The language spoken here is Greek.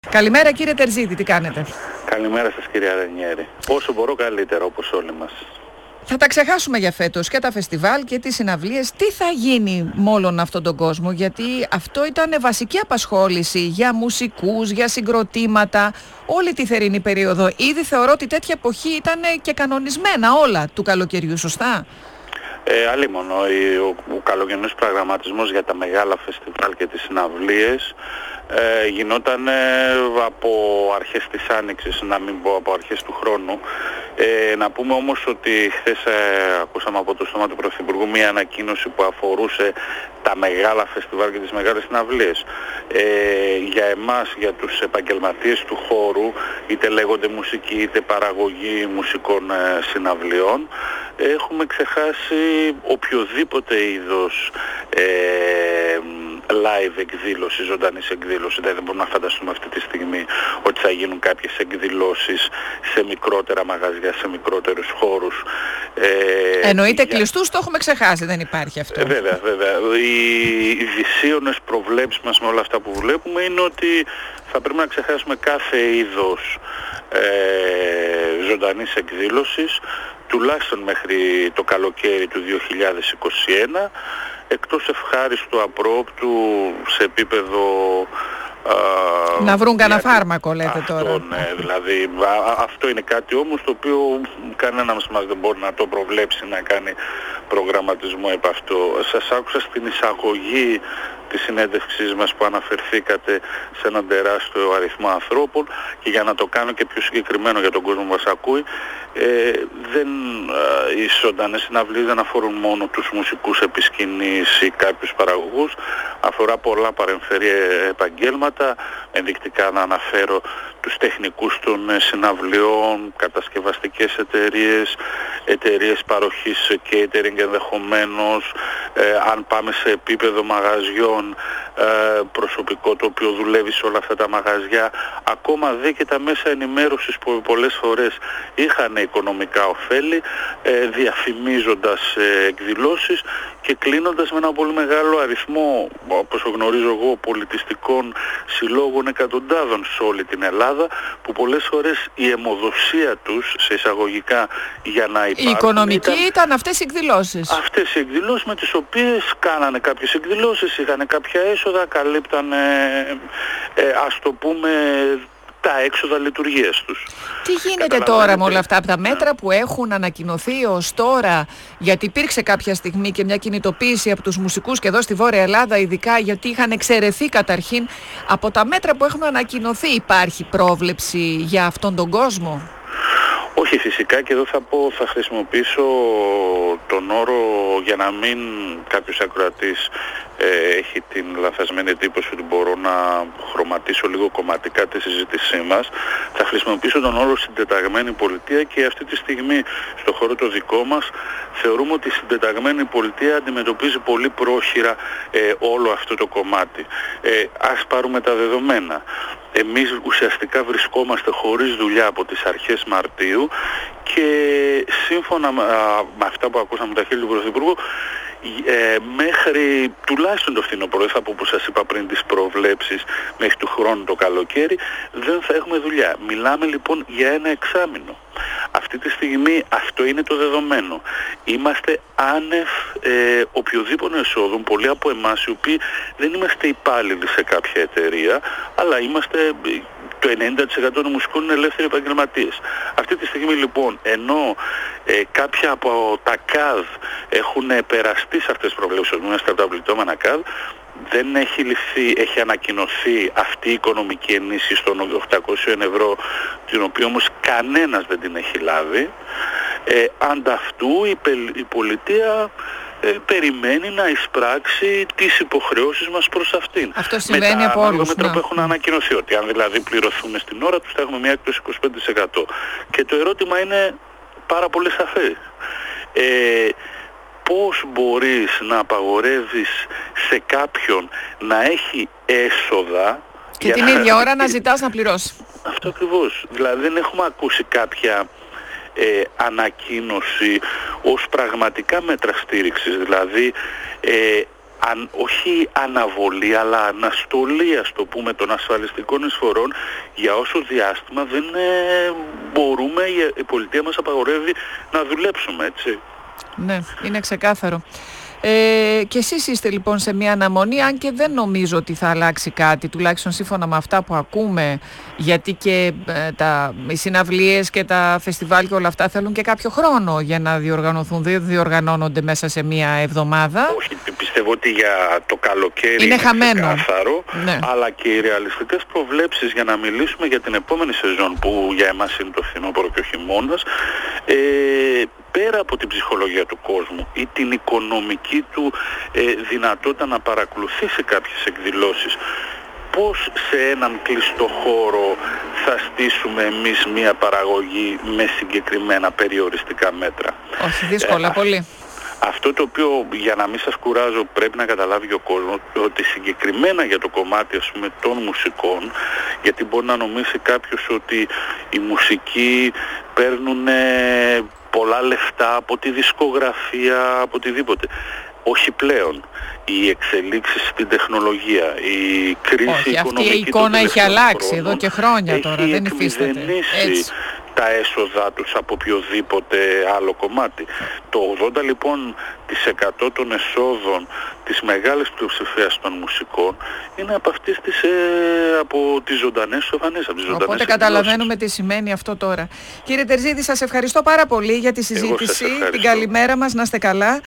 Καλημέρα κύριε Τερζίδη, τι κάνετε? Καλημέρα σας κυρία Ρενιέρη. Όσο μπορώ καλύτερα, όπως όλοι μας. Θα τα ξεχάσουμε για φέτος και τα φεστιβάλ και τις συναυλίες. Τι θα γίνει με όλον αυτόν τον κόσμο? Γιατί αυτό ήταν βασική απασχόληση για μουσικούς, για συγκροτήματα, όλη τη θερινή περίοδο. Ήδη θεωρώ ότι τέτοια εποχή ήταν και κανονισμένα όλα του καλοκαιριού, σωστά? Αλίμονο, ο καλοκαιρινός προγραμματισμός για τα μεγάλα φεστιβάλ και τις συναυλίες γινόταν από αρχές της Άνοιξης, να μην πω από αρχές του χρόνου. Να πούμε όμως ότι χθες ακούσαμε από το στόμα του Πρωθυπουργού μια ανακοίνωση που αφορούσε τα μεγάλα φεστιβάλ και τις μεγάλες συναυλίες. Για εμάς, για τους επαγγελματίες του χώρου, είτε λέγονται μουσική είτε παραγωγή μουσικών συναυλιών, έχουμε ξεχάσει οποιοδήποτε είδος live εκδήλωση, ζωντανής εκδήλωση. Δεν μπορούμε να φανταστούμε αυτή τη στιγμή ότι θα γίνουν κάποιες εκδηλώσεις σε μικρότερα μαγαζιά, σε μικρότερους χώρους. Εννοείται κλειστούς, το έχουμε ξεχάσει, δεν υπάρχει αυτό. Βέβαια. Οι δυσίωνες προβλέψεις μας με όλα αυτά που βλέπουμε είναι ότι θα πρέπει να ξεχάσουμε κάθε είδος ζωντανής εκδήλωσης, τουλάχιστον μέχρι το καλοκαίρι του 2021, εκτός ευχάριστου απρόπτου σε επίπεδο... να βρουν κανένα φάρμακο, λέτε τώρα. Ναι, δηλαδή αυτό είναι κάτι όμως το οποίο κανένας μας δεν μπορεί να το προβλέψει, να κάνει προγραμματισμό επ' αυτό. Σας άκουσα στην εισαγωγή της συνέντευξής μας που αναφερθήκατε σε έναν τεράστιο αριθμό ανθρώπων, και για να το κάνω και πιο συγκεκριμένο για τον κόσμο που μας ακούει, οι ζωντανές συναυλίες δεν αφορούν μόνο τους μουσικούς επί σκηνής ή κάποιους παραγωγούς, αφορά πολλά παρεμφερή επαγγέλματα. Ενδεικτικά να αναφέρω τους τεχνικούς των συναυλιών, κατασκευαστικές εταιρείες παροχής catering ενδεχομένως, αν πάμε σε επίπεδο μαγαζιών, προσωπικό το οποίο δουλεύει σε όλα αυτά τα μαγαζιά, ακόμα δε και τα μέσα ενημέρωσης που πολλές φορές είχαν οικονομικά ωφέλη, διαφημίζοντας εκδηλώσεις και κλείνοντας με ένα πολύ μεγάλο αριθμό, όπως γνωρίζω εγώ, πολιτιστικών συλλόγων εκατοντάδων σε όλη την Ελλάδα, που πολλές φορές η αιμοδοσία τους, σε εισαγωγικά, για να υπάρχουν... Η οικονομική ήταν αυτές οι εκδηλώσεις. Αυτές οι εκδηλώσεις με τις οποίες κάνανε κάποιες εκδηλώσεις, είχαν κάποια έσοδα, καλύπτανε, ας το πούμε, τα έξοδα λειτουργίας τους. Τι γίνεται τώρα με όλα αυτά από τα μέτρα που έχουν ανακοινωθεί ως τώρα? Γιατί υπήρξε κάποια στιγμή και μια κινητοποίηση από τους μουσικούς και εδώ στη Βόρεια Ελλάδα ειδικά, γιατί είχαν εξαιρεθεί καταρχήν. Από τα μέτρα που έχουν ανακοινωθεί, υπάρχει πρόβλεψη για αυτόν τον κόσμο? Όχι, φυσικά, και εδώ θα χρησιμοποιήσω τον όρο για να μην κάποιος ακροατής έχει την λαθασμένη εντύπωση ότι μπορώ να χρωματίσω λίγο κομματικά τη συζήτησή μας. Θα χρησιμοποιήσω τον όρο συντεταγμένη πολιτεία, και αυτή τη στιγμή στο χώρο το δικό μας θεωρούμε ότι η συντεταγμένη πολιτεία αντιμετωπίζει πολύ πρόχειρα όλο αυτό το κομμάτι. Ας πάρουμε τα δεδομένα. Εμείς ουσιαστικά βρισκόμαστε χωρίς δουλειά από τις αρχές Μαρτίου, και σύμφωνα με αυτά που ακούσαμε τα χείλη του Πρωθυπουργού, μέχρι τουλάχιστον το φθινόπωρο, θα πω, που σας είπα πριν, τις προβλέψεις, μέχρι του χρόνου το καλοκαίρι δεν θα έχουμε δουλειά. Μιλάμε λοιπόν για ένα εξάμηνο. Αυτή τη στιγμή αυτό είναι το δεδομένο. Είμαστε άνευ οποιοδήποτε εσόδων, πολλοί από εμάς οι οποίοι δεν είμαστε υπάλληλοι σε κάποια εταιρεία, αλλά είμαστε... Το 90% των μουσικών είναι ελεύθεροι επαγγελματίες. Αυτή τη στιγμή λοιπόν, ενώ κάποια από τα ΚΑΔ έχουν περαστεί σε αυτές τις προβλέψεις, είμαστε από τα πληττόμενα ΚΑΔ, δεν έχει ανακοινωθεί αυτή η οικονομική ενίσχυση των 800 ευρώ, την οποία όμως κανένας δεν την έχει λάβει. Ανταυτού η πολιτεία περιμένει να εισπράξει τις υποχρεώσεις μας προς αυτήν. Αυτό συμβαίνει από όλους. Με τα μέτρα που έχουν ανακοινωθεί, ότι αν δηλαδή πληρωθούν στην ώρα τους θα έχουμε μια έκπτωση 25%. Και το ερώτημα είναι πάρα πολύ σαφές. Πώς μπορείς να απαγορεύεις σε κάποιον να έχει έσοδα και την ίδια ώρα να ζητάς να πληρώσει? Αυτό ακριβώς. Δηλαδή δεν έχουμε ακούσει κάποια ανακοίνωση ως πραγματικά μέτρα στήριξης. Δηλαδή όχι αναβολή, αλλά αναστολή, ας το πούμε, των ασφαλιστικών εισφορών για όσο διάστημα δεν μπορούμε, η πολιτεία μας απαγορεύει να δουλέψουμε, έτσι. Ναι, είναι ξεκάθαρο. Και εσείς είστε λοιπόν σε μια αναμονή, αν και δεν νομίζω ότι θα αλλάξει κάτι, τουλάχιστον σύμφωνα με αυτά που ακούμε, γιατί και οι συναυλίες και τα φεστιβάλ και όλα αυτά θέλουν και κάποιο χρόνο για να διοργανωθούν, δεν διοργανώνονται μέσα σε μια εβδομάδα. Όχι, πιστεύω ότι για το καλοκαίρι είναι χαμένο, ξεκάθαρο, ναι. Αλλά και οι ρεαλιστικές προβλέψεις, για να μιλήσουμε για την επόμενη σεζόν που για εμάς είναι το φθινόπωρο και ο χειμώνας, πέρα από την ψυχολογία του κόσμου ή την οικονομική του δυνατότητα να παρακολουθήσει κάποιες εκδηλώσεις, πώς σε έναν κλειστό χώρο θα στήσουμε εμείς μια παραγωγή με συγκεκριμένα περιοριστικά μέτρα? Όχι, δύσκολα πολύ. Αυτό το οποίο, για να μην σας κουράζω, πρέπει να καταλάβει ο κόσμος, ότι συγκεκριμένα για το κομμάτι, ας πούμε, των μουσικών, γιατί μπορεί να νομίσει κάποιος ότι οι μουσικοί παίρνουν πολλά λεφτά από τη δισκογραφία, από οτιδήποτε. Όχι πλέον. Οι εξελίξεις στην τεχνολογία, η κρίση οικονομική, αυτή η εικόνα έχει αλλάξει εδώ και χρόνια τώρα, δεν υφίσταται. Τα έσοδα τους από οποιοδήποτε άλλο κομμάτι. Το 80% λοιπόν των εσόδων της μεγάλης πλειοψηφίας των μουσικών είναι από αυτές από τις ζωντανές σοφανές. Οπότε καταλαβαίνουμε τι σημαίνει αυτό τώρα. Κύριε Τερζίδη, σας ευχαριστώ πάρα πολύ για τη συζήτηση. Την καλημέρα μας, να είστε καλά.